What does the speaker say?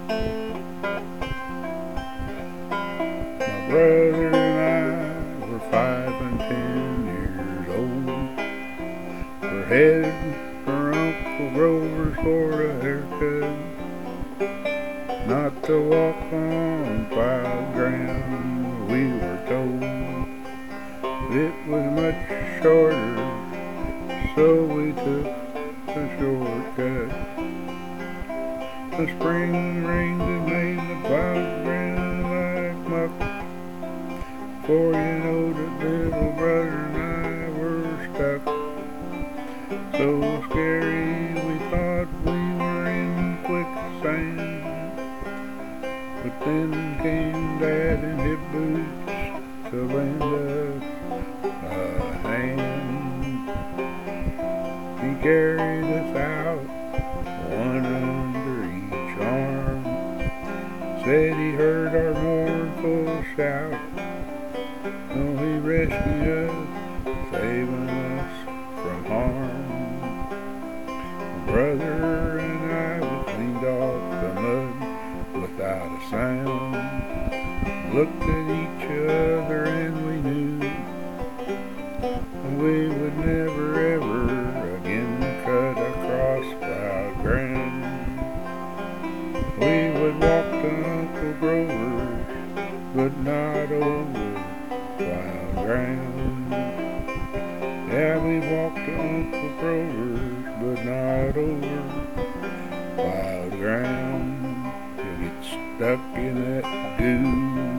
My brother and I were 5 and 10 years old. We're headed for Uncle Grover's for a haircut, not to walk on plowed ground, we were told. It was much shorter, so we took the shortcut. The spring rains had made the plowed ground like muck. Before you know it, little brother and I were stuck. So scary we thought we were in quicksand. But then came Dad in his boots to lend us a hand. He carried us out, one under each arm. Said he heard our mournful shout. Oh, he rescued us, saving us from harm. My brother and I, we cleaned off the mud without a sound. Looked at each other and we knew we would never ever again cut across plowed ground. We would walk to Uncle Grover's, but not over plowed ground. Yeah, we walked to Uncle Grover's, but not over plowed ground. You get stuck in that goo.